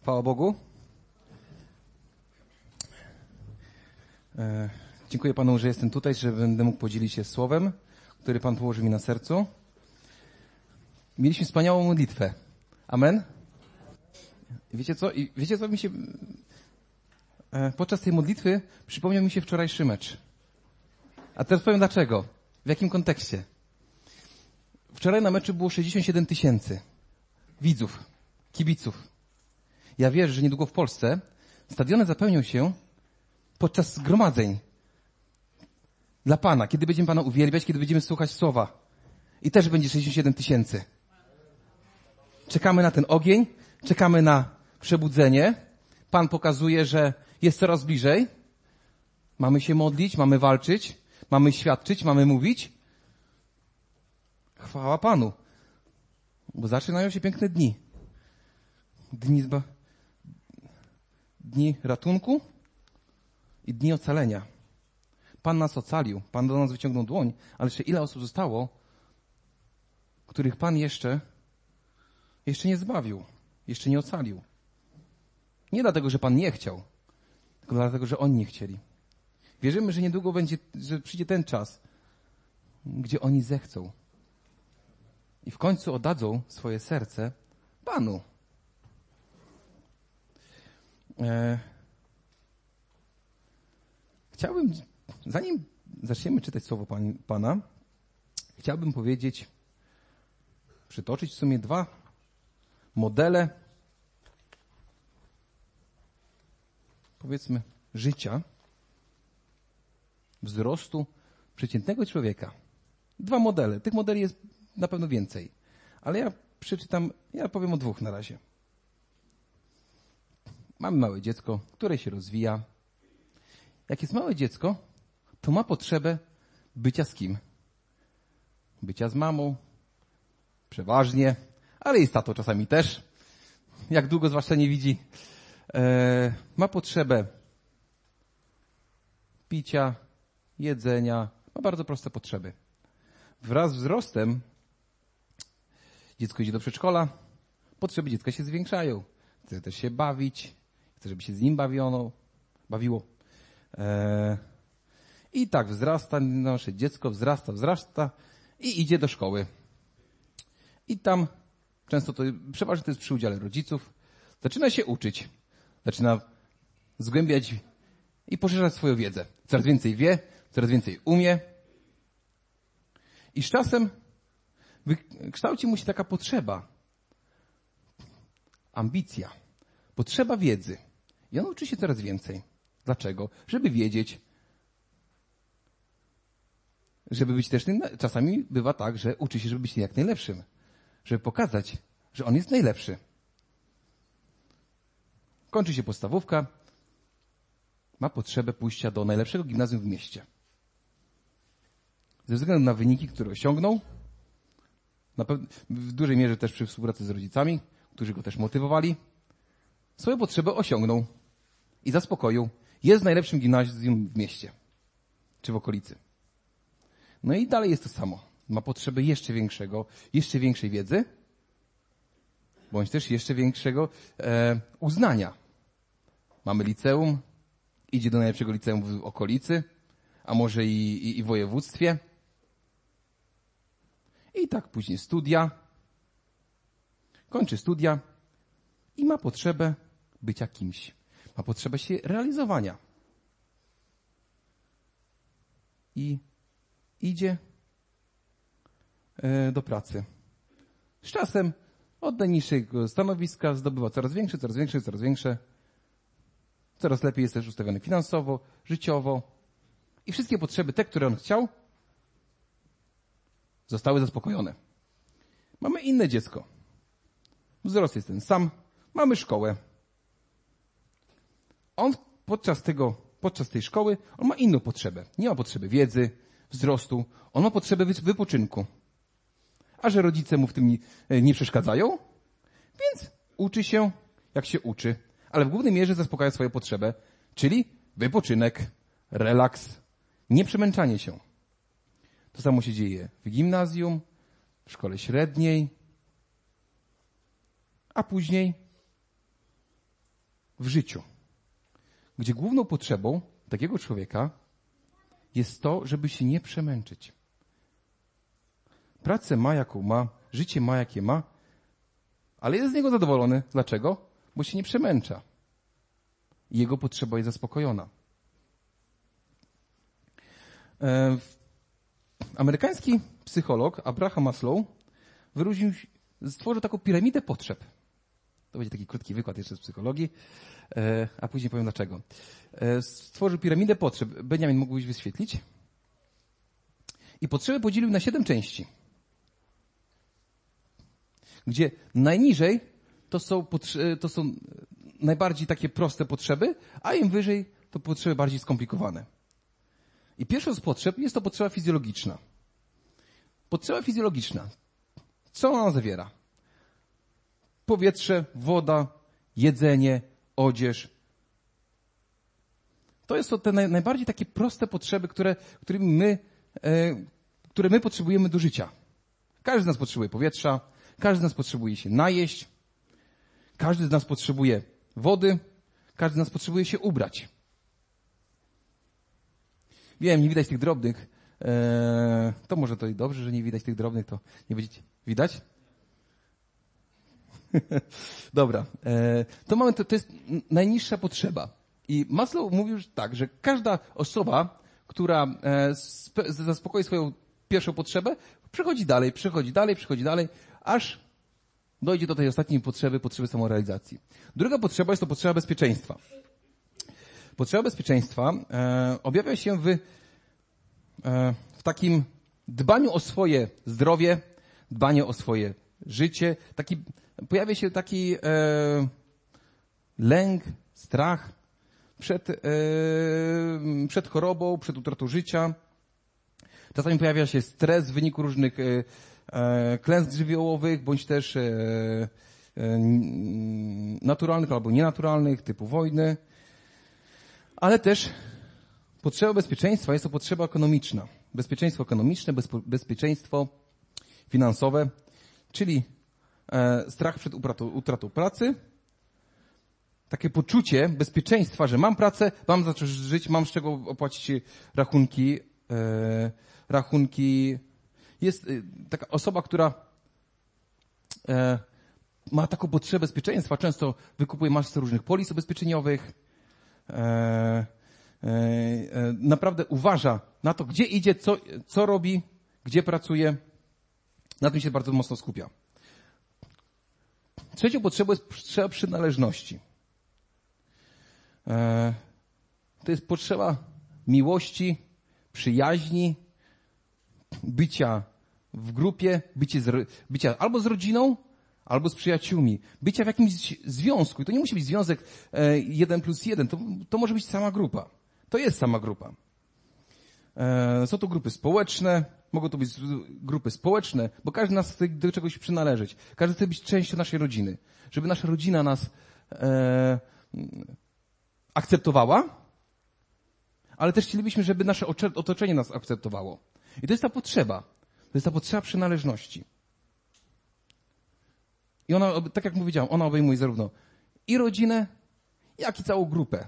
Chwała Bogu. Dziękuję Panu, że jestem tutaj, że będę mógł podzielić się słowem, który Pan położył mi na sercu. Mieliśmy wspaniałą modlitwę. Amen? Wiecie co mi się... Podczas tej modlitwy przypomniał mi się wczorajszy mecz. A teraz powiem dlaczego. W jakim kontekście. Wczoraj na meczu było 67 000 widzów, kibiców. Ja wierzę, że niedługo w Polsce stadiony zapełnią się podczas zgromadzeń dla Pana, kiedy będziemy Pana uwielbiać, kiedy będziemy słuchać słowa. I też będzie 67 000. Czekamy na ten ogień, czekamy na przebudzenie. Pan pokazuje, że jest coraz bliżej. Mamy się modlić, mamy walczyć, mamy świadczyć, mamy mówić. Chwała Panu. Bo zaczynają się piękne dni. Dni ratunku i dni ocalenia. Pan nas ocalił. Pan do nas wyciągnął dłoń. Ale jeszcze ile osób zostało, których Pan jeszcze nie zbawił. Jeszcze nie ocalił. Nie dlatego, że Pan nie chciał, tylko dlatego, że oni nie chcieli. Wierzymy, że niedługo że przyjdzie ten czas, gdzie oni zechcą. I w końcu oddadzą swoje serce Panu. Chciałbym, zanim zaczniemy czytać słowo Pana, chciałbym przytoczyć w sumie 2 modele, powiedzmy, życia, wzrostu przeciętnego człowieka. 2 modele. Tych modeli jest na pewno więcej. Ale ja powiem o 2 na razie. Mamy małe dziecko, które się rozwija. Jak jest małe dziecko, to ma potrzebę bycia z kim? Bycia z mamą. Przeważnie. Ale i z tatą czasami też. Jak długo zwłaszcza nie widzi. Ma potrzebę picia, jedzenia. Ma bardzo proste potrzeby. Wraz z wzrostem dziecko idzie do przedszkola. Potrzeby dziecka się zwiększają. Chce też się bawić. Chce, żeby się z nim bawiło. I tak wzrasta nasze dziecko, wzrasta i idzie do szkoły. I tam często przeważnie to jest przy udziale rodziców. Zaczyna się uczyć. Zaczyna zgłębiać i poszerzać swoją wiedzę. Coraz więcej wie, coraz więcej umie. I z czasem kształci mu się taka potrzeba. Ambicja. Potrzeba wiedzy. I on uczy się coraz więcej. Dlaczego? Żeby wiedzieć. Żeby być też... Czasami bywa tak, że uczy się, żeby być jak najlepszym. Żeby pokazać, że on jest najlepszy. Kończy się podstawówka. Ma potrzebę pójścia do najlepszego gimnazjum w mieście. Ze względu na wyniki, które osiągnął, w dużej mierze też przy współpracy z rodzicami, którzy go też motywowali, swoją potrzebę osiągnął i zaspokoił. Jest w najlepszym gimnazjum w mieście, czy w okolicy. No i dalej jest to samo. Ma potrzebę jeszcze większej wiedzy, bądź też jeszcze większego uznania. Mamy liceum, idzie do najlepszego liceum w okolicy, a może i w województwie. I tak później studia. Kończy studia i ma potrzebę bycia kimś. Ma potrzebę się realizowania. I idzie do pracy. Z czasem od najniższego stanowiska zdobywa coraz większe. Coraz lepiej jest też ustawiony finansowo, życiowo. I wszystkie potrzeby, te, które on chciał, zostały zaspokojone. Mamy inne dziecko. Wzrost jest ten sam. Mamy szkołę. On podczas tej szkoły, on ma inną potrzebę. Nie ma potrzeby wiedzy, wzrostu. On ma potrzebę wypoczynku. A że rodzice mu w tym nie przeszkadzają, więc uczy się, jak się uczy. Ale w głównej mierze zaspokaja swoją potrzebę, czyli wypoczynek, relaks, nieprzemęczanie się. To samo się dzieje w gimnazjum, w szkole średniej, a później w życiu, gdzie główną potrzebą takiego człowieka jest to, żeby się nie przemęczyć. Pracę ma, jaką ma, życie ma, jakie ma, ale jest z niego zadowolony. Dlaczego? Bo się nie przemęcza. Jego potrzeba jest zaspokojona. Amerykański psycholog Abraham Maslow stworzył taką piramidę potrzeb. To będzie taki krótki wykład jeszcze z psychologii, a później powiem dlaczego. Stworzył piramidę potrzeb. Beniamin, mógłbyś wyświetlić? I potrzeby podzielił na 7 części. Gdzie najniżej to są najbardziej takie proste potrzeby, a im wyżej to potrzeby bardziej skomplikowane. I pierwszą z potrzeb jest to potrzeba fizjologiczna. Potrzeba fizjologiczna. Co ona zawiera? Powietrze, woda, jedzenie, odzież. To są te najbardziej takie proste potrzeby, które my potrzebujemy do życia. Każdy z nas potrzebuje powietrza, każdy z nas potrzebuje się najeść, każdy z nas potrzebuje wody, każdy z nas potrzebuje się ubrać. Wiem, nie widać tych drobnych. To może to i dobrze, że nie widać tych drobnych, to nie będziecie widać? Dobra. To jest najniższa potrzeba. I Maslow mówił tak, że każda osoba, która zaspokoi swoją pierwszą potrzebę, przechodzi dalej, aż dojdzie do tej ostatniej potrzeby samorealizacji. Druga potrzeba jest to potrzeba bezpieczeństwa. Potrzeba bezpieczeństwa objawia się w takim dbaniu o swoje zdrowie, dbaniu o swoje życie. Pojawia się taki lęk, strach przed chorobą, przed utratą życia. Czasami pojawia się stres w wyniku różnych klęsk żywiołowych, bądź też naturalnych albo nienaturalnych, typu wojny. Ale też potrzeba bezpieczeństwa jest to potrzeba ekonomiczna. Bezpieczeństwo ekonomiczne, bezpieczeństwo finansowe, czyli strach przed utratą pracy, takie poczucie bezpieczeństwa, że mam pracę, mam za co żyć, mam z czego opłacić rachunki. Jest taka osoba, która ma taką potrzebę bezpieczeństwa, często wykupuje masę różnych polis ubezpieczeniowych, naprawdę uważa na to, gdzie idzie, co robi, gdzie pracuje. Na tym się bardzo mocno skupia. Trzecią potrzebą jest potrzeba przynależności. To jest potrzeba miłości, przyjaźni, bycia w grupie, bycia albo z rodziną, albo z przyjaciółmi, bycia w jakimś związku. I to nie musi być związek 1+1, to może być sama grupa. To jest sama grupa. Są to grupy społeczne, mogą to być grupy społeczne, bo każdy z nas chce do czegoś przynależeć. Każdy chce być częścią naszej rodziny. Żeby nasza rodzina nas akceptowała, ale też chcielibyśmy, żeby nasze otoczenie nas akceptowało. I to jest ta potrzeba. To jest ta potrzeba przynależności. I ona, tak jak powiedziałem, ona obejmuje zarówno i rodzinę, jak i całą grupę.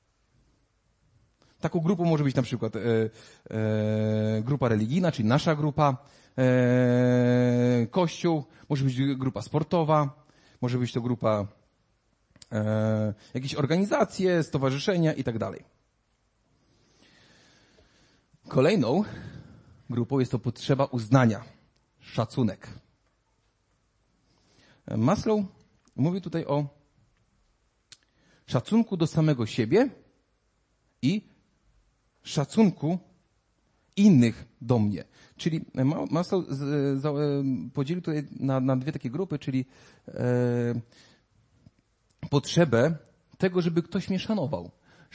Taką grupą może być na przykład grupa religijna, czyli nasza grupa, kościół, może być grupa sportowa, może być to grupa jakieś organizacje, stowarzyszenia i tak dalej. Kolejną grupą jest to potrzeba uznania, szacunek. Maslow mówi tutaj o szacunku do samego siebie i szacunku innych do mnie. Czyli Maslow podzielił tutaj na dwie takie grupy, czyli potrzebę tego, żeby ktoś mnie szanował,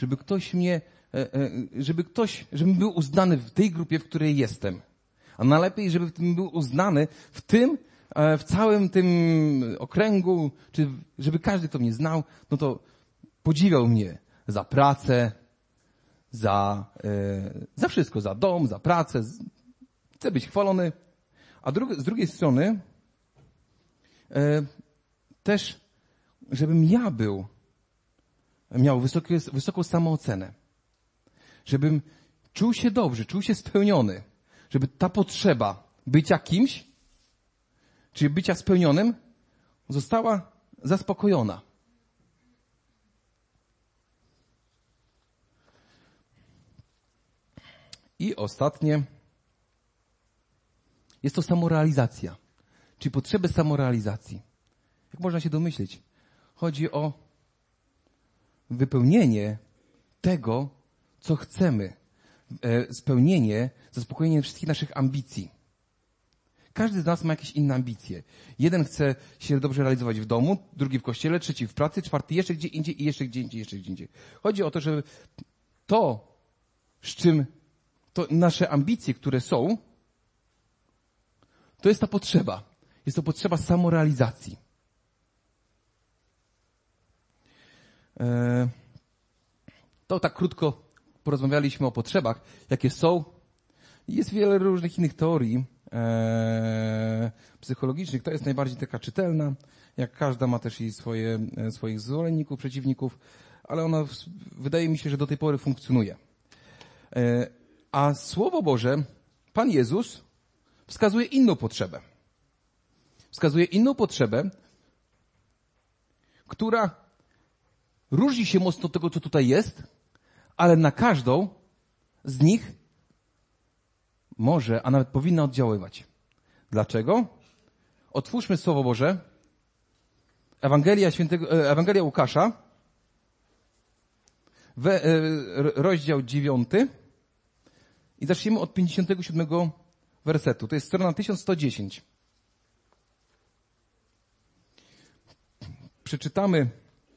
żebym był uznany w tej grupie, w której jestem. A najlepiej, żebym był uznany w całym tym okręgu, czy żeby każdy, kto mnie znał, no to podziwiał mnie za pracę, za wszystko, za dom, za pracę. Chcę być chwalony. A z drugiej strony też, żebym ja był miał wysoką samoocenę. Żebym czuł się dobrze, czuł się spełniony. Żeby ta potrzeba bycia kimś, czyli bycia spełnionym, została zaspokojona. I ostatnie. Jest to samorealizacja. Czyli potrzeby samorealizacji. Jak można się domyśleć? Chodzi o wypełnienie tego, co chcemy. Spełnienie, zaspokojenie wszystkich naszych ambicji. Każdy z nas ma jakieś inne ambicje. Jeden chce się dobrze realizować w domu, drugi w kościele, trzeci w pracy, czwarty jeszcze gdzie indziej i jeszcze gdzie indziej, jeszcze gdzie indziej. Chodzi o to, żeby to, z czym to nasze ambicje, które są, to jest ta potrzeba. Jest to potrzeba samorealizacji. To tak krótko porozmawialiśmy o potrzebach, jakie są. Jest wiele różnych innych teorii psychologicznych. To jest najbardziej taka czytelna. Jak każda ma też i swoich zwolenników, przeciwników, ale ona wydaje mi się, że do tej pory funkcjonuje. A Słowo Boże, Pan Jezus wskazuje inną potrzebę. Wskazuje inną potrzebę, która różni się mocno od tego, co tutaj jest, ale na każdą z nich może, a nawet powinna oddziaływać. Dlaczego? Otwórzmy Słowo Boże. Ewangelia Łukasza, rozdział 9 i zacznijmy od 57 wersetu. To jest strona 1110. Przeczytamy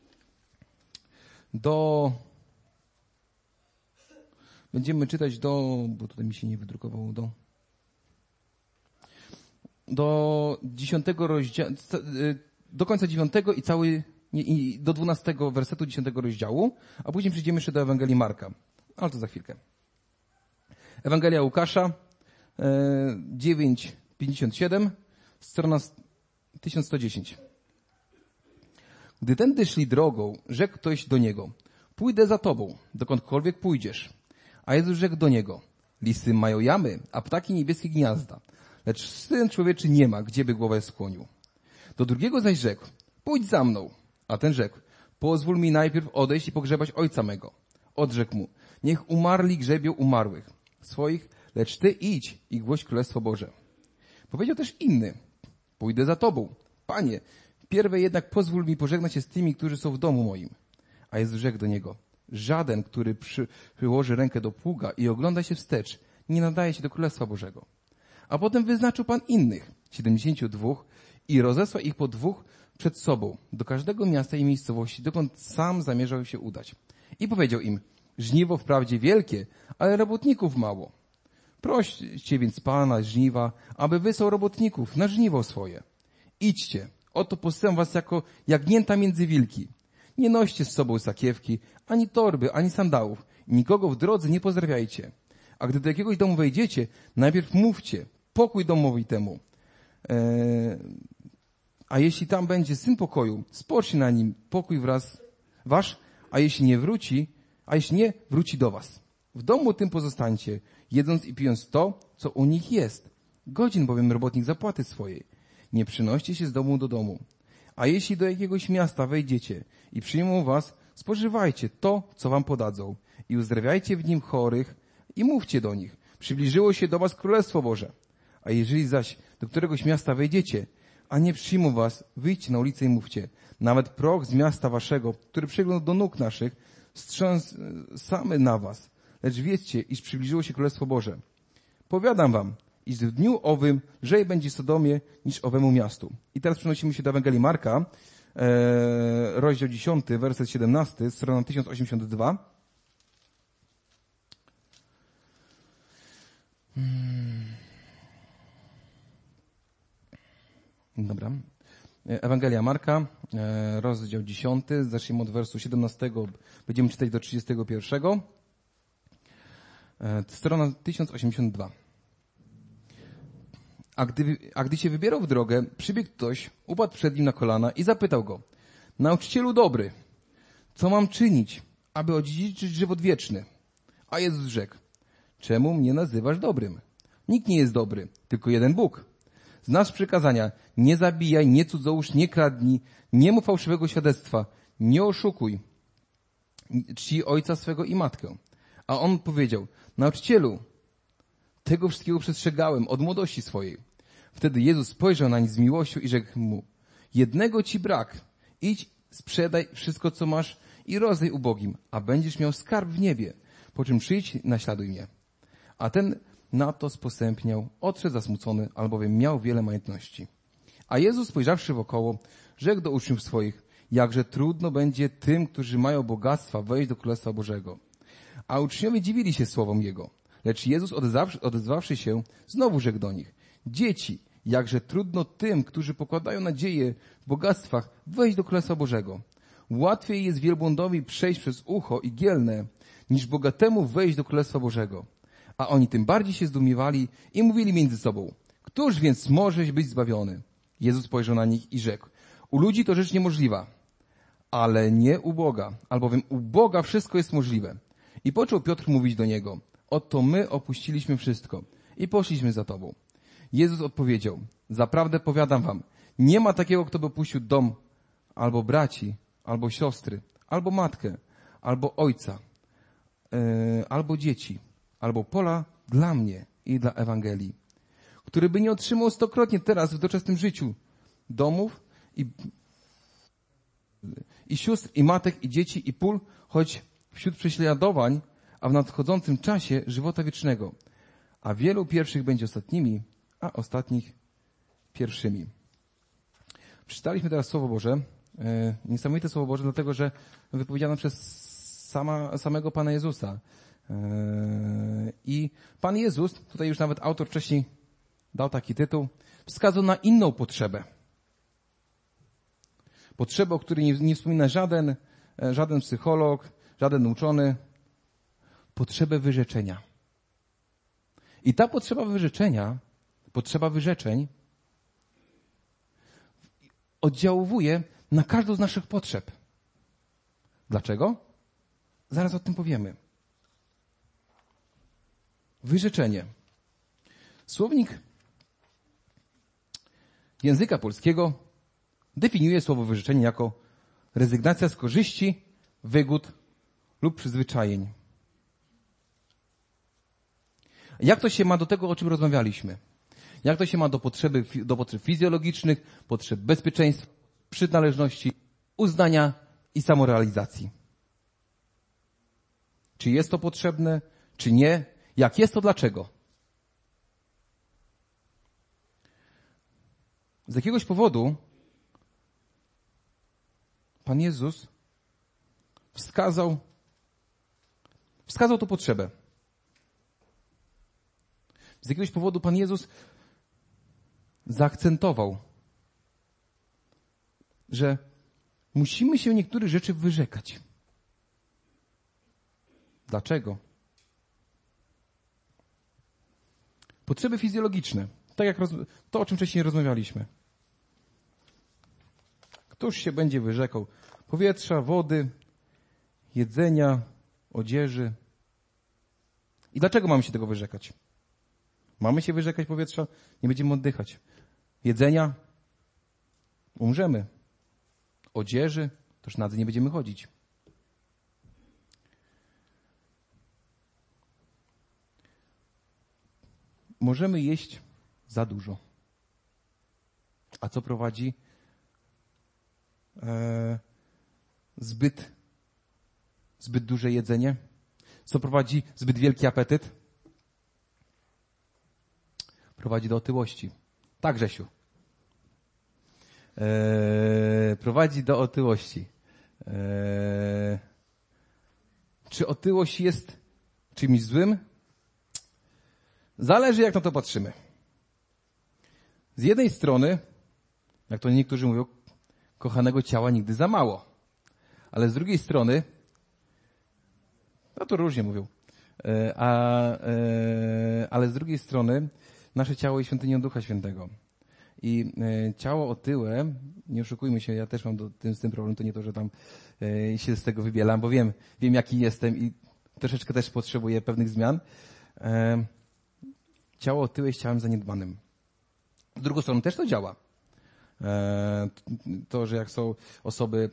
będziemy czytać bo tutaj mi się nie wydrukowało, do 10 rozdziału, do końca 9 i do 12 wersetu 10 rozdziału, a później przejdziemy jeszcze do Ewangelii Marka. Ale to za chwilkę. Ewangelia Łukasza, 9:57, strona 1110. Gdy tędy szli drogą, rzekł ktoś do niego: pójdę za tobą, dokądkolwiek pójdziesz. A Jezus rzekł do niego: lisy mają jamy, a ptaki niebieskie gniazda, lecz Syn Człowieczy nie ma, gdzie by głowę skłonił. Do drugiego zaś rzekł: pójdź za mną. A ten rzekł: pozwól mi najpierw odejść i pogrzebać ojca mego. Odrzekł mu: niech umarli grzebią umarłych swoich, lecz ty idź i głoś Królestwo Boże. Powiedział też inny: pójdę za tobą, Panie, pierwej jednak pozwól mi pożegnać się z tymi, którzy są w domu moim. A Jezus rzekł do niego: żaden, który przyłoży rękę do pługa i ogląda się wstecz, nie nadaje się do Królestwa Bożego. A potem wyznaczył Pan innych, 72, i rozesłał ich po dwóch przed sobą, do każdego miasta i miejscowości, dokąd sam zamierzał się udać. I powiedział im: żniwo wprawdzie wielkie, ale robotników mało. Proście więc Pana żniwa, aby wysłał robotników na żniwo swoje. Idźcie, oto posyłam was jako jagnięta między wilki. Nie noście z sobą sakiewki, ani torby, ani sandałów. Nikogo w drodze nie pozdrawiajcie. A gdy do jakiegoś domu wejdziecie, najpierw mówcie: pokój domowi temu. A jeśli tam będzie syn pokoju, spocznie na nim pokój wasz, a jeśli nie, wróci do was. W domu tym pozostańcie, jedząc i pijąc to, co u nich jest. Godzin bowiem robotnik zapłaty swojej. Nie przynoście się z domu do domu. A jeśli do jakiegoś miasta wejdziecie i przyjmą was, spożywajcie to, co wam podadzą i uzdrawiajcie w nim chorych i mówcie do nich: przybliżyło się do was Królestwo Boże. A jeżeli zaś do któregoś miasta wejdziecie, a nie przyjmą was, wyjdźcie na ulicę i mówcie: nawet proch z miasta waszego, który przyglądł do nóg naszych, samy na was. Lecz wiedzcie, iż przybliżyło się Królestwo Boże. Powiadam wam, iż w dniu owym lżej będzie Sodomie niż owemu miastu. I teraz przenosimy się do Ewangelii Marka, rozdział 10, werset 17, strona 1082. Dobra. Ewangelia Marka, rozdział 10, zacznijmy od wersu 17, będziemy czytać do 31. Strona 1082. A gdy się wybierał w drogę, przybiegł ktoś, upadł przed nim na kolana i zapytał go: nauczycielu dobry, co mam czynić, aby odziedziczyć żywot wieczny? A Jezus rzekł, czemu mnie nazywasz dobrym? Nikt nie jest dobry, tylko jeden Bóg. Znasz przykazania, nie zabijaj, nie cudzołóż, nie kradnij, nie mów fałszywego świadectwa, nie oszukuj, czci ojca swego i matkę. A on powiedział, nauczycielu, tego wszystkiego przestrzegałem od młodości swojej. Wtedy Jezus spojrzał nań z miłością i rzekł mu, jednego ci brak, idź, sprzedaj wszystko, co masz i rozdaj ubogim, a będziesz miał skarb w niebie, po czym przyjdź, naśladuj mnie. A ten na to sposępniał, odszedł zasmucony, albowiem miał wiele majątności. A Jezus, spojrzawszy wokoło, rzekł do uczniów swoich, jakże trudno będzie tym, którzy mają bogactwa, wejść do Królestwa Bożego. A uczniowie dziwili się słowom Jego. Lecz Jezus, odezwawszy się, znowu rzekł do nich, dzieci, jakże trudno tym, którzy pokładają nadzieję w bogactwach, wejść do Królestwa Bożego. Łatwiej jest wielbłądowi przejść przez ucho igielne, niż bogatemu wejść do Królestwa Bożego. A oni tym bardziej się zdumiewali i mówili między sobą, któż więc może być zbawiony? Jezus spojrzał na nich i rzekł, u ludzi to rzecz niemożliwa, ale nie u Boga, albowiem u Boga wszystko jest możliwe. I począł Piotr mówić do niego, oto my opuściliśmy wszystko i poszliśmy za Tobą. Jezus odpowiedział, zaprawdę powiadam wam, nie ma takiego, kto by opuścił dom, albo braci, albo siostry, albo matkę, albo ojca, albo dzieci, albo pola dla mnie i dla Ewangelii, który by nie otrzymał stokrotnie teraz w doczesnym życiu domów i sióstr, i matek, i dzieci, i pól, choć wśród prześladowań, a w nadchodzącym czasie żywota wiecznego. A wielu pierwszych będzie ostatnimi, a ostatnich pierwszymi. Przeczytaliśmy teraz Słowo Boże, niesamowite Słowo Boże, dlatego że wypowiedziane przez samego Pana Jezusa. I Pan Jezus, tutaj już nawet autor wcześniej dał taki tytuł, wskazał na inną potrzebę. Potrzebę, o której nie wspomina żaden psycholog, żaden uczony. Potrzebę wyrzeczenia. I ta potrzeba wyrzeczeń oddziałuje na każdą z naszych potrzeb. Dlaczego? Zaraz o tym powiemy. Wyrzeczenie. Słownik języka polskiego definiuje słowo wyrzeczenie jako rezygnacja z korzyści, wygód lub przyzwyczajeń. Jak to się ma do tego, o czym rozmawialiśmy? Jak to się ma do potrzeb fizjologicznych, potrzeb bezpieczeństwa, przynależności, uznania i samorealizacji? Czy jest to potrzebne, czy nie? Jak jest, to dlaczego? Z jakiegoś powodu Pan Jezus wskazał tą potrzebę. Z jakiegoś powodu Pan Jezus zaakcentował, że musimy się niektórych rzeczy wyrzekać. Dlaczego? Potrzeby fizjologiczne. Tak jak to, o czym wcześniej rozmawialiśmy. Któż się będzie wyrzekał powietrza, wody, jedzenia, odzieży? I dlaczego mamy się tego wyrzekać? Mamy się wyrzekać powietrza? Nie będziemy oddychać. Jedzenia? Umrzemy. Odzieży? Toż nadzy nie będziemy chodzić. Możemy jeść za dużo. A co prowadzi? Zbyt duże jedzenie. Co prowadzi? Zbyt wielki apetyt. Prowadzi do otyłości. Tak, Grzesiu. Prowadzi do otyłości. Czy otyłość jest czymś złym? Zależy, jak na to patrzymy. Z jednej strony, jak to niektórzy mówią, kochanego ciała nigdy za mało. Ale z drugiej strony, no to różnie mówią, ale z drugiej strony nasze ciało jest świątynią Ducha Świętego. I ciało otyłe, nie oszukujmy się, ja też mam z tym problem, to nie to, że tam się z tego wybielam, bo wiem jaki jestem i troszeczkę też potrzebuję pewnych zmian. Ciało otyłe jest ciałem zaniedbanym. Z drugą stroną też to działa. To, że jak są osoby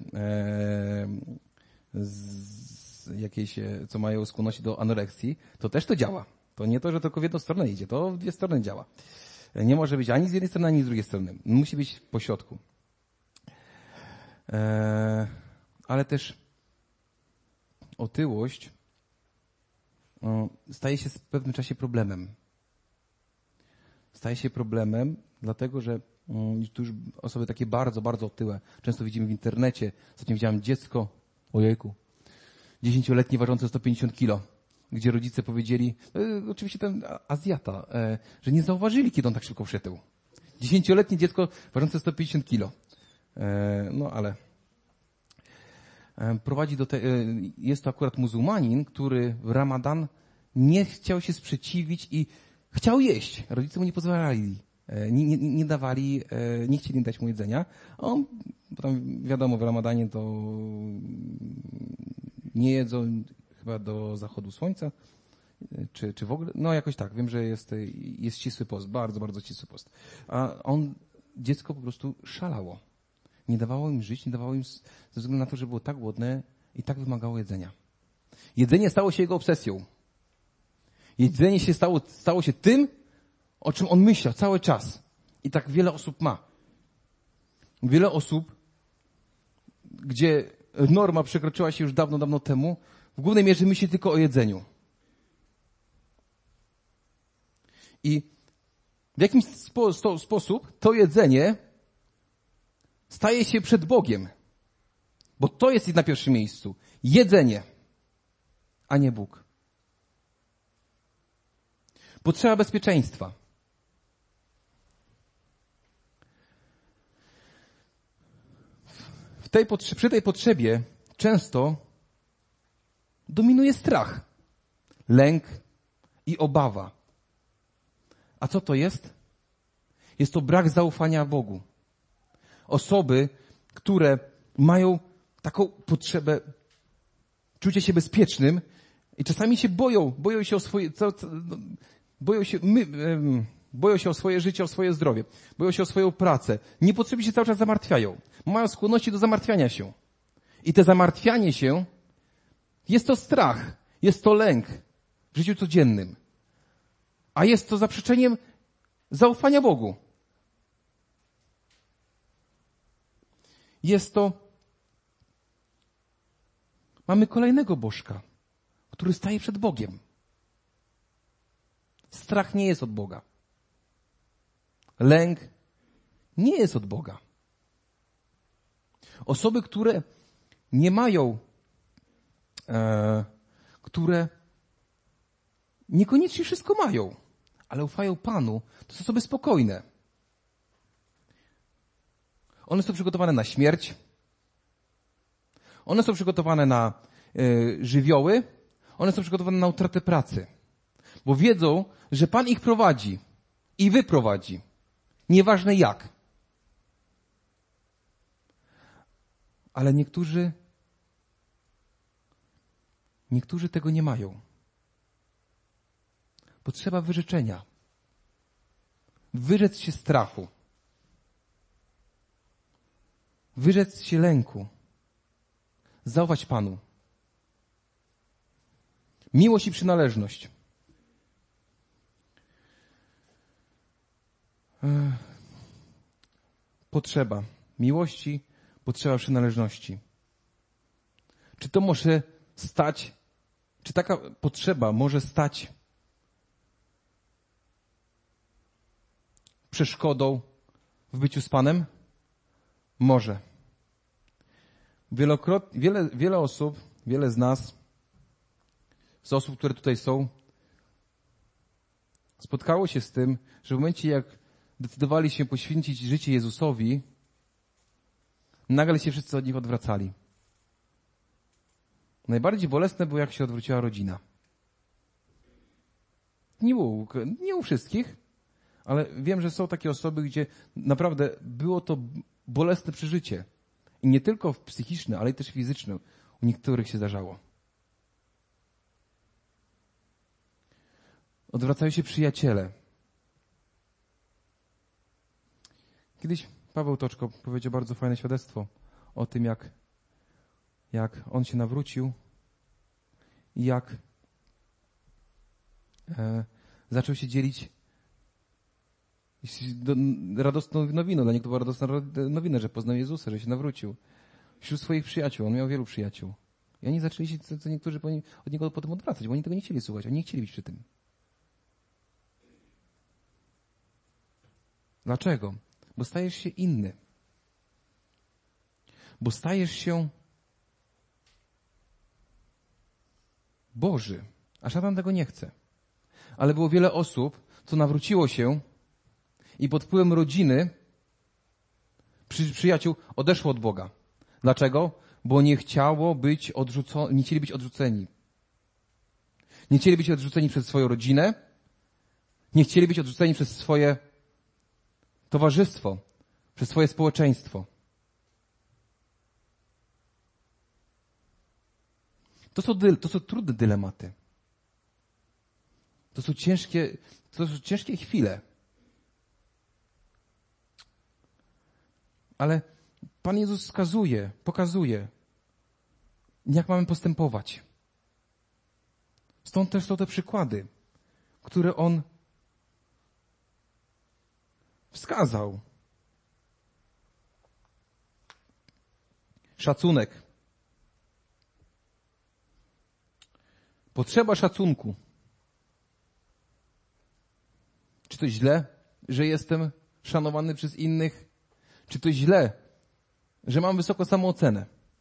jakieś, co mają skłonności do anoreksji, to też to działa. To nie to, że tylko w jedną stronę idzie, to w dwie strony działa. Nie może być ani z jednej strony, ani z drugiej strony. Musi być po środku. Ale też otyłość staje się w pewnym czasie problemem. Staje się problemem, dlatego że tu już osoby takie bardzo, bardzo otyłe, często widzimy w internecie, ostatnio widziałem dziecko, ojejku, 10-letnie ważące 150 kilo, gdzie rodzice powiedzieli, oczywiście ten Azjata, że nie zauważyli, kiedy on tak szybko wszedł. 10-letnie dziecko ważące 150 kilo. No ale prowadzi do jest to akurat muzułmanin, który w Ramadan nie chciał się sprzeciwić i chciał jeść. Rodzice mu nie pozwalali, nie dawali, nie chcieli dać mu jedzenia. A on, bo tam wiadomo, w Ramadanie to nie jedzą chyba do zachodu słońca, czy w ogóle, no jakoś tak, wiem, że jest ścisły post, bardzo, bardzo ścisły post. A dziecko po prostu szalało. Nie dawało im żyć, nie dawało im, ze względu na to, że było tak głodne i tak wymagało jedzenia. Jedzenie stało się jego obsesją. Jedzenie się stało się tym, o czym on myślał cały czas. I tak wiele osób ma. Wiele osób, gdzie norma przekroczyła się już dawno, dawno temu, w głównej mierze myśli tylko o jedzeniu. I w jakimś sposób to jedzenie staje się przed Bogiem. Bo to jest na pierwszym miejscu. Jedzenie, a nie Bóg. Potrzeba bezpieczeństwa. Przy tej potrzebie często dominuje strach, lęk i obawa. A co to jest? Jest to brak zaufania Bogu. Osoby, które mają taką potrzebę czucia się bezpiecznym i czasami się boją się o swoje, boją się o swoje życie, o swoje zdrowie, boją się o swoją pracę. Niepotrzebnie się cały czas zamartwiają. Mają skłonności do zamartwiania się. I te zamartwianie się jest to strach, jest to lęk w życiu codziennym. A jest to zaprzeczeniem zaufania Bogu. Mamy kolejnego bożka, który staje przed Bogiem. Strach nie jest od Boga. Lęk nie jest od Boga. Osoby, które nie mają, które niekoniecznie wszystko mają, ale ufają Panu, to są osoby spokojne. One są przygotowane na śmierć. One są przygotowane na żywioły. One są przygotowane na utratę pracy. Bo wiedzą, że Pan ich prowadzi i wyprowadzi. Nieważne jak. Ale niektórzy tego nie mają. Potrzeba wyrzeczenia. Wyrzec się strachu. Wyrzec się lęku. Zaufać Panu. Miłość i przynależność. Potrzeba miłości, potrzeba przynależności. Czy to może stać, czy taka potrzeba może stać przeszkodą w byciu z Panem? Może. Wiele osób, wiele z nas, z osób, które tutaj są, spotkało się z tym, że w momencie jak decydowali się poświęcić życie Jezusowi, nagle się wszyscy od nich odwracali. Najbardziej bolesne było, jak się odwróciła rodzina. Nie u wszystkich, Ale wiem, że są takie osoby, gdzie naprawdę było to bolesne przeżycie. I nie tylko psychiczne, ale i też fizyczne. U niektórych się zdarzało. Odwracają się przyjaciele. Kiedyś Paweł Toczko powiedział bardzo fajne świadectwo o tym, jak on się nawrócił i jak zaczął się dzielić radosną nowiną. Dla niego to była radosna nowina, że poznał Jezusa, że się nawrócił. Wśród swoich przyjaciół. On miał wielu przyjaciół. I oni zaczęli się, co niektórzy od niego potem odwracać, bo oni tego nie chcieli słuchać. Oni nie chcieli być przy tym. Dlaczego? Bo stajesz się inny. Bo stajesz się Boży. A szatan tego nie chce. Ale było wiele osób, co nawróciło się i pod wpływem rodziny, przyjaciół, odeszło od Boga. Dlaczego? Bo nie chciało być nie chcieli być odrzuceni. Nie chcieli być odrzuceni przez swoją rodzinę. Nie chcieli być odrzuceni przez swoje towarzystwo, przez swoje społeczeństwo. To są trudne dylematy. To są ciężkie chwile. Ale Pan Jezus pokazuje, jak mamy postępować. Stąd też są te przykłady, które On wskazał. Szacunek. Potrzeba szacunku. Czy to źle, że jestem szanowany przez innych? Czy to źle, że mam wysoką samoocenę?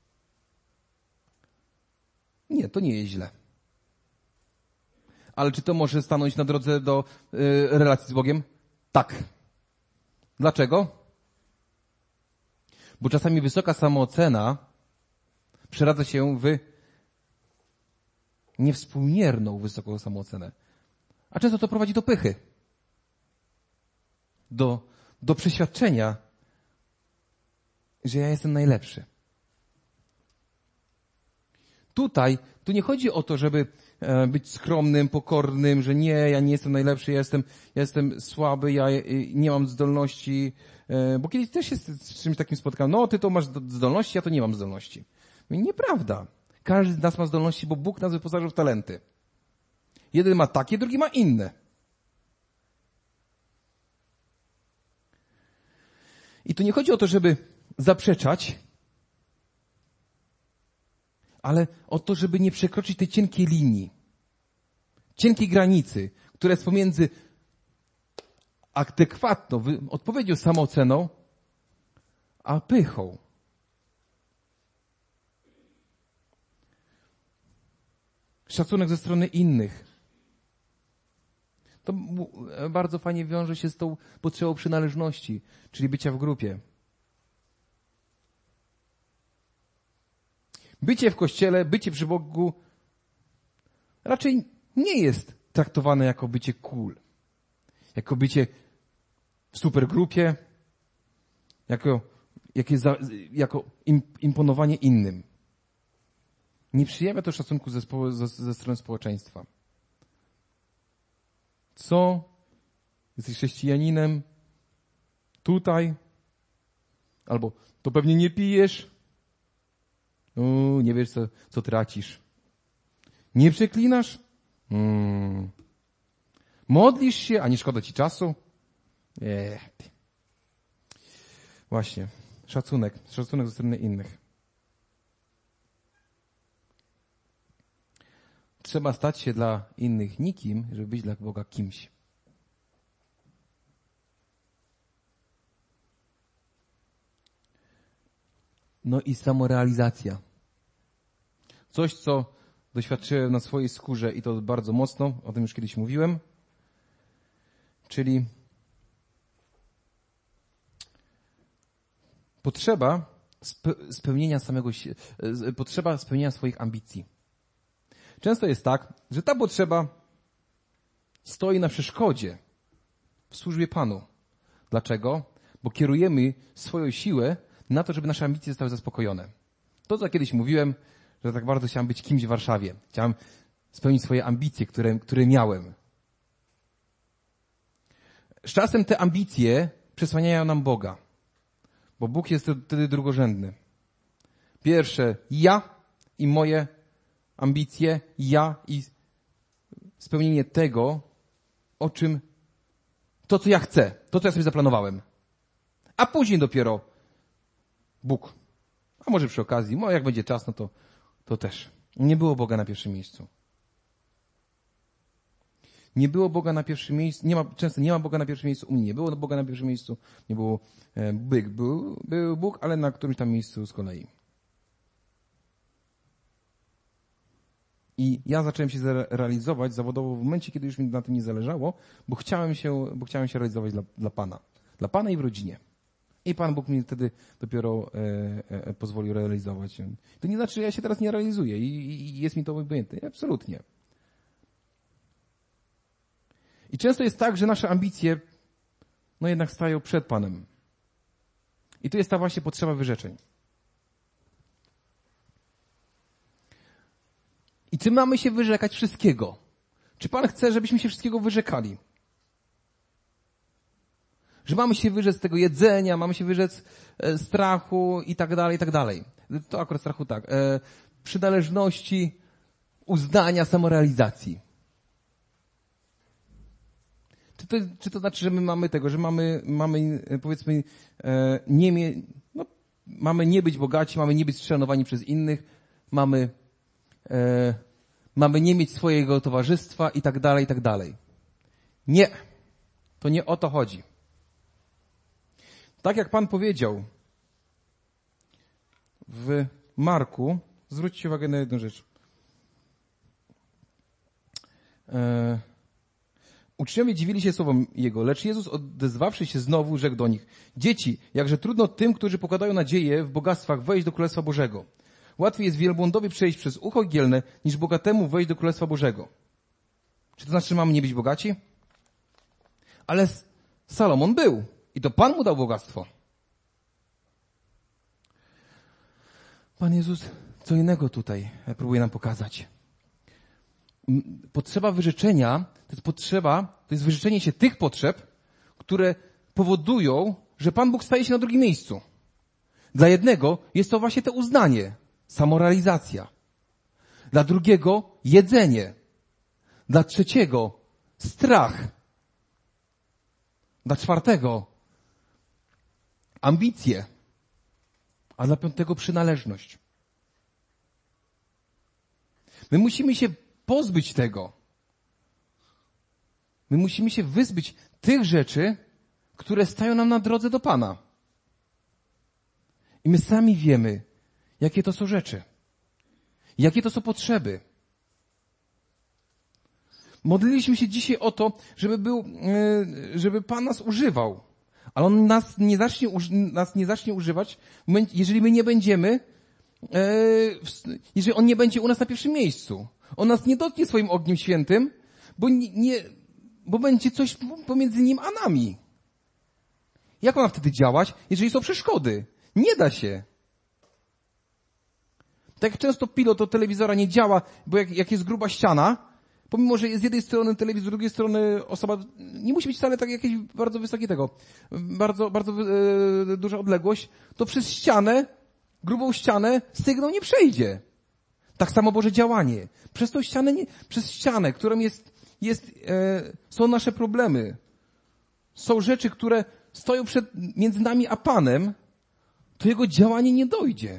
Nie, to nie jest źle. Ale czy to może stanąć na drodze do relacji z Bogiem? Tak. Dlaczego? Bo czasami wysoka samoocena przeradza się w niewspółmierną wysoką samoocenę. A często to prowadzi do pychy. Do przeświadczenia, że ja jestem najlepszy. Tu nie chodzi o to, żeby być skromnym, pokornym, że nie, ja nie jestem najlepszy, ja jestem słaby, ja nie mam zdolności, bo kiedyś też się z czymś takim spotkałem. No, ty to masz zdolności, ja to nie mam zdolności. Nieprawda. Każdy z nas ma zdolności, bo Bóg nas wyposażył w talenty. Jeden ma takie, drugi ma inne. I tu nie chodzi o to, żeby zaprzeczać, ale o to, żeby nie przekroczyć tej cienkiej linii, cienkiej granicy, która jest pomiędzy adekwatną, odpowiednią samooceną, a pychą. Szacunek ze strony innych. To bardzo fajnie wiąże się z tą potrzebą przynależności, czyli bycia w grupie. Bycie w Kościele, bycie przy Bogu raczej nie jest traktowane jako bycie cool. Jako bycie w supergrupie, jako imponowanie innym. Nie przyjawia to szacunku ze strony społeczeństwa. Co? Jesteś chrześcijaninem? Tutaj? Albo to pewnie nie pijesz? Nie wiesz, co tracisz. Nie przeklinasz? Modlisz się, a nie szkoda ci czasu? Właśnie. Szacunek ze strony innych. Trzeba stać się dla innych nikim, żeby być dla Boga kimś. No i samorealizacja. Coś, co doświadczyłem na swojej skórze i to bardzo mocno, o tym już kiedyś mówiłem, czyli potrzeba spełnienia swoich ambicji. Często jest tak, że ta potrzeba stoi na przeszkodzie w służbie Panu. Dlaczego? Bo kierujemy swoją siłę na to, żeby nasze ambicje zostały zaspokojone. To, co kiedyś mówiłem, że tak bardzo chciałem być kimś w Warszawie. Chciałem spełnić swoje ambicje, które miałem. Z czasem te ambicje przesłaniają nam Boga. Bo Bóg jest wtedy drugorzędny. Pierwsze, ja i moje ambicje, ja i spełnienie tego, to co ja chcę, to co ja sobie zaplanowałem. A później dopiero Bóg. A może przy okazji, jak będzie czas, no to też. Nie było Boga na pierwszym miejscu. Nie było Boga na pierwszym miejscu, często nie ma Boga na pierwszym miejscu, u mnie nie było Boga na pierwszym miejscu, nie było był Bóg, ale na którymś tam miejscu z kolei. I ja zacząłem się realizować zawodowo w momencie, kiedy już mi na tym nie zależało, bo chciałem się realizować dla Pana. Dla Pana i w rodzinie. I Pan Bóg mi wtedy dopiero pozwolił realizować. To nie znaczy, że ja się teraz nie realizuję i jest mi to obojętne. Absolutnie. I często jest tak, że nasze ambicje jednak stają przed Panem. I tu jest ta właśnie potrzeba wyrzeczeń. I czy mamy się wyrzekać wszystkiego? Czy Pan chce, żebyśmy się wszystkiego wyrzekali? Że mamy się wyrzec tego jedzenia, mamy się wyrzec strachu i tak dalej, i tak dalej. To akurat strachu tak. Przynależności, uznania, samorealizacji. Czy to znaczy, że my mamy tego, że mamy powiedzmy, mamy nie być bogaci, mamy nie być szanowani przez innych, mamy nie mieć swojego towarzystwa i tak dalej, i tak dalej. Nie. To nie o to chodzi. Tak jak Pan powiedział w Marku, zwróćcie uwagę na jedną rzecz. Uczniowie dziwili się słowom Jego, lecz Jezus odezwawszy się znowu rzekł do nich: dzieci, jakże trudno tym, którzy pokładają nadzieję w bogactwach, wejść do Królestwa Bożego. Łatwiej jest wielbłądowi przejść przez ucho igielne, niż bogatemu wejść do Królestwa Bożego. Czy to znaczy, że mamy nie być bogaci? Ale Salomon był i to Pan mu dał bogactwo. Pan Jezus co innego tutaj próbuje nam pokazać. Potrzeba wyrzeczenia to jest wyrzeczenie się tych potrzeb, które powodują, że Pan Bóg staje się na drugim miejscu. Dla jednego jest to właśnie to uznanie, samorealizacja. Dla drugiego jedzenie. Dla trzeciego strach. Dla czwartego ambicje. A dla piątego przynależność. My musimy się pozbyć tego. My musimy się wyzbyć tych rzeczy, które stają nam na drodze do Pana. I my sami wiemy, jakie to są rzeczy. Jakie to są potrzeby. Modliliśmy się dzisiaj o to, żeby Pan nas używał. Ale On nas nie zacznie używać, jeżeli my nie będziemy, jeżeli On nie będzie u nas na pierwszym miejscu. On nas nie dotknie swoim ogniem świętym, bo będzie coś pomiędzy Nim a nami. Jak ma wtedy działać, jeżeli są przeszkody? Nie da się. Tak jak często pilot do telewizora nie działa, bo jak jest gruba ściana, pomimo, że jest z jednej strony telewizor, z drugiej strony osoba, nie musi być wcale tak jakieś bardzo wysokie bardzo duża odległość, to przez ścianę, grubą ścianę, sygnał nie przejdzie. Tak samo Boże działanie. Przez ścianę, którą są nasze problemy. Są rzeczy, które stoją między nami a Panem, to Jego działanie nie dojdzie.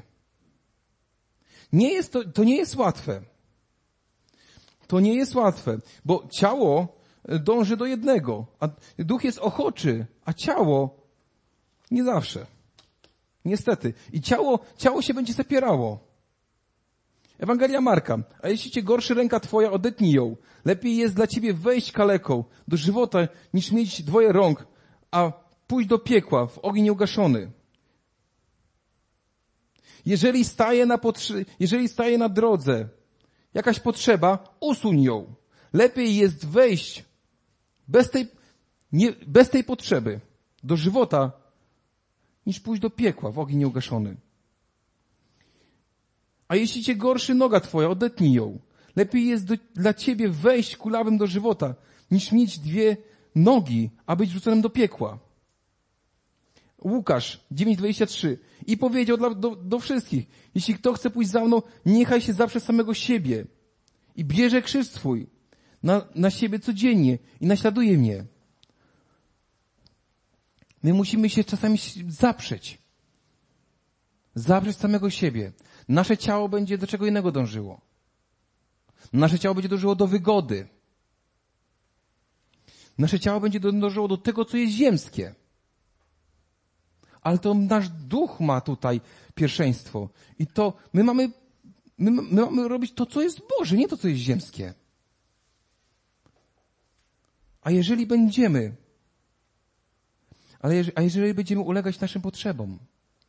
To nie jest łatwe. To nie jest łatwe, bo ciało dąży do jednego, a duch jest ochoczy, a ciało nie zawsze. Niestety. I ciało się będzie zapierało. Ewangelia Marka. A jeśli cię gorszy ręka twoja, odetnij ją. Lepiej jest dla ciebie wejść kaleką do żywota, niż mieć 2 rąk, a pójść do piekła w ogień nieugaszony. Jeżeli staje na drodze jakaś potrzeba, usuń ją. Lepiej jest wejść bez tej bez tej potrzeby do żywota, niż pójść do piekła w ogień nieugaszony. A jeśli cię gorszy noga twoja, odetnij ją. Lepiej jest dla ciebie wejść kulawym do żywota, niż mieć 2 nogi, a być wrzuconym do piekła. Łukasz 9:23 i powiedział do wszystkich, jeśli kto chce pójść za mną, niechaj się zaprze samego siebie i bierze krzyż swój na siebie codziennie i naśladuje mnie. My musimy się czasami zaprzeć. Zaprzeć samego siebie. Nasze ciało będzie do czego innego dążyło. Nasze ciało będzie dążyło do wygody. Nasze ciało będzie dążyło do tego, co jest ziemskie. Ale to nasz duch ma tutaj pierwszeństwo. I to my mamy robić to, co jest Boże, nie to, co jest ziemskie. A jeżeli będziemy ulegać naszym potrzebom,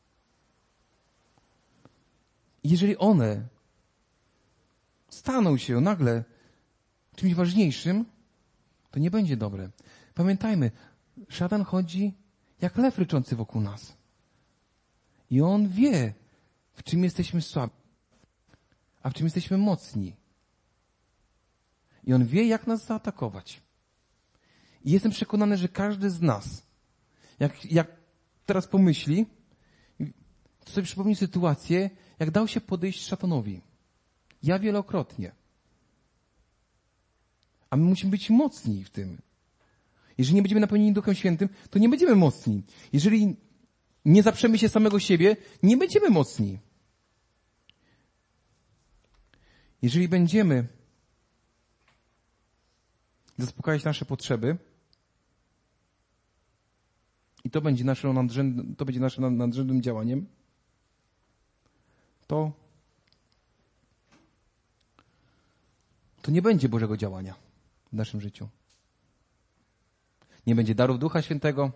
jeżeli one staną się nagle czymś ważniejszym, to nie będzie dobre. Pamiętajmy, szatan chodzi jak lew ryczący wokół nas. I on wie, w czym jesteśmy słabi, a w czym jesteśmy mocni. I on wie, jak nas zaatakować. I jestem przekonany, że każdy z nas, jak teraz pomyśli, to sobie przypomni sytuację, jak dał się podejść szatanowi. Ja wielokrotnie. A my musimy być mocni w tym. Jeżeli nie będziemy napełnieni Duchem Świętym, to nie będziemy mocni. Jeżeli nie zaprzemy się samego siebie, nie będziemy mocni. Jeżeli będziemy zaspokajać nasze potrzeby, i to będzie naszym nadrzędnym działaniem, to nie będzie Bożego działania w naszym życiu. Nie będzie darów Ducha Świętego.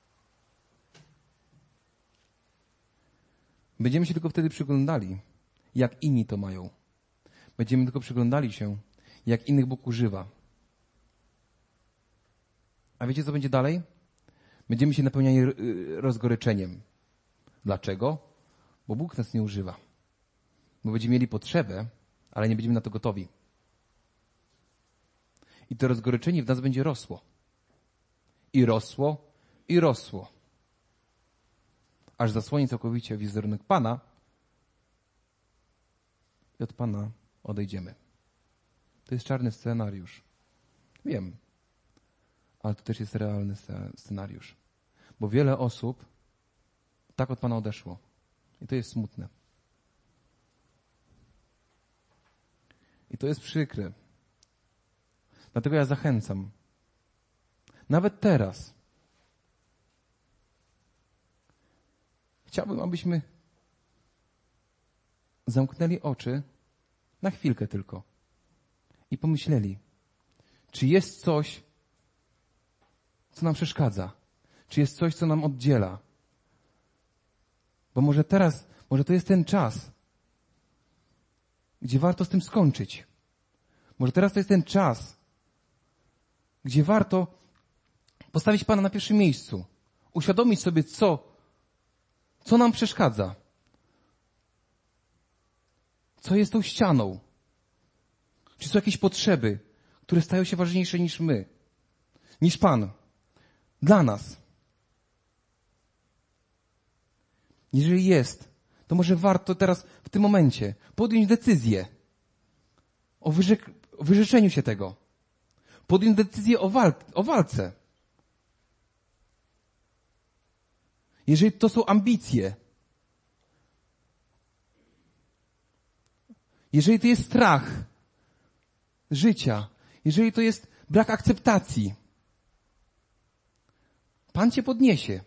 Będziemy się tylko wtedy przyglądali, jak inni to mają. Będziemy tylko przyglądali się, jak innych Bóg używa. A wiecie, co będzie dalej? Będziemy się napełniali rozgoryczeniem. Dlaczego? Bo Bóg nas nie używa. Bo będziemy mieli potrzebę, ale nie będziemy na to gotowi. I to rozgoryczenie w nas będzie rosło. I rosło, i rosło. Aż zasłoni całkowicie wizerunek Pana i od Pana odejdziemy. To jest czarny scenariusz. Wiem. Ale to też jest realny scenariusz. Bo wiele osób tak od Pana odeszło. I to jest smutne. I to jest przykre. Dlatego ja zachęcam. Nawet teraz. Chciałbym, abyśmy zamknęli oczy na chwilkę tylko i pomyśleli, czy jest coś, co nam przeszkadza? Czy jest coś, co nam oddziela? Bo może to jest ten czas, gdzie warto z tym skończyć. Może teraz to jest ten czas, gdzie warto postawić Pana na pierwszym miejscu. Uświadomić sobie, co nam przeszkadza. Co jest tą ścianą? Czy są jakieś potrzeby, które stają się ważniejsze niż my? Niż Pan. Dla nas. Jeżeli jest, to może warto teraz w tym momencie podjąć decyzję o wyrzeczeniu się tego. Podjąć decyzję o walce. Jeżeli to są ambicje, jeżeli to jest strach życia, jeżeli to jest brak akceptacji, Pan cię podniesie.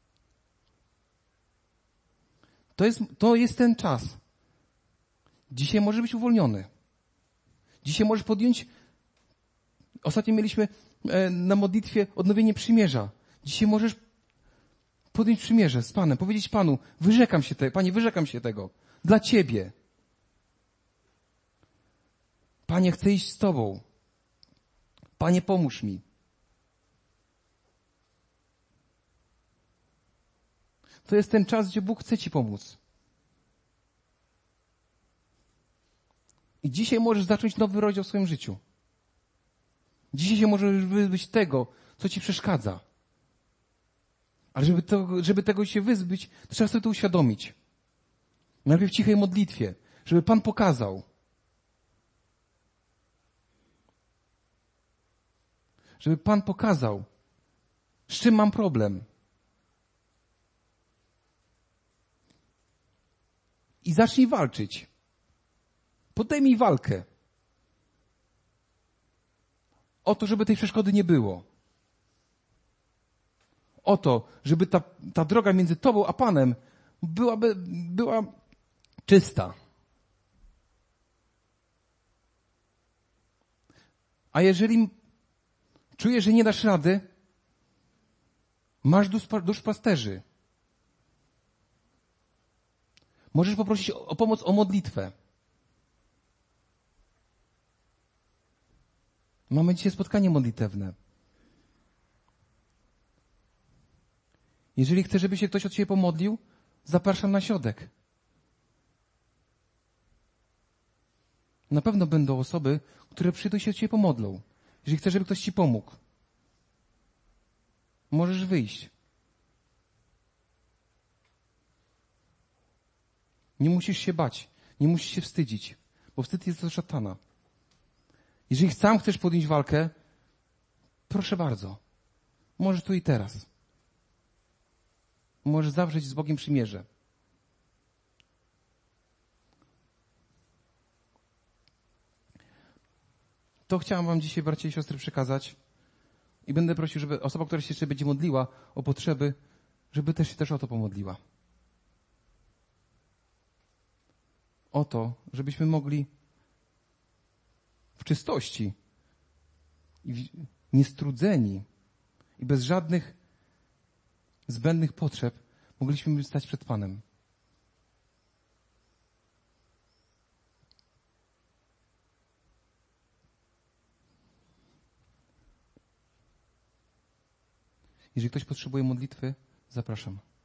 To jest ten czas. Dzisiaj możesz być uwolniony. Dzisiaj możesz podjąć... Ostatnio mieliśmy na modlitwie odnowienie przymierza. Dzisiaj możesz podjąć przymierze z Panem, powiedzieć Panu, Panie, wyrzekam się tego. Dla Ciebie. Panie, chcę iść z Tobą. Panie, pomóż mi. To jest ten czas, gdzie Bóg chce ci pomóc. I dzisiaj możesz zacząć nowy rozdział w swoim życiu. Dzisiaj się możesz wyzbyć tego, co ci przeszkadza. Ale żeby tego się wyzbyć, to trzeba sobie to uświadomić. Najpierw w cichej modlitwie, żeby Pan pokazał. Żeby Pan pokazał, z czym mam problem. I zacznij walczyć. Podejmij walkę. O to, żeby tej przeszkody nie było. O to, żeby ta droga między tobą a Panem była czysta. A jeżeli czujesz, że nie dasz rady, masz duszpasterzy. Możesz poprosić o pomoc, o modlitwę. Mamy dzisiaj spotkanie modlitewne. Jeżeli chcesz, żeby się ktoś od ciebie pomodlił, zapraszam na środek. Na pewno będą osoby, które przyjdą się od ciebie pomodlą. Jeżeli chcesz, żeby ktoś ci pomógł, możesz wyjść. Nie musisz się bać, nie musisz się wstydzić, bo wstyd jest do szatana. Jeżeli sam chcesz podjąć walkę, proszę bardzo. Możesz tu i teraz. Możesz zawrzeć z Bogiem przymierze. To chciałam wam dzisiaj, bracia i siostry, przekazać. I będę prosił, żeby osoba, która się jeszcze będzie modliła o potrzeby, żeby też się o to pomodliła. O to, żebyśmy mogli w czystości, niestrudzeni i bez żadnych zbędnych potrzeb mogliśmy stać przed Panem. Jeżeli ktoś potrzebuje modlitwy, zapraszam.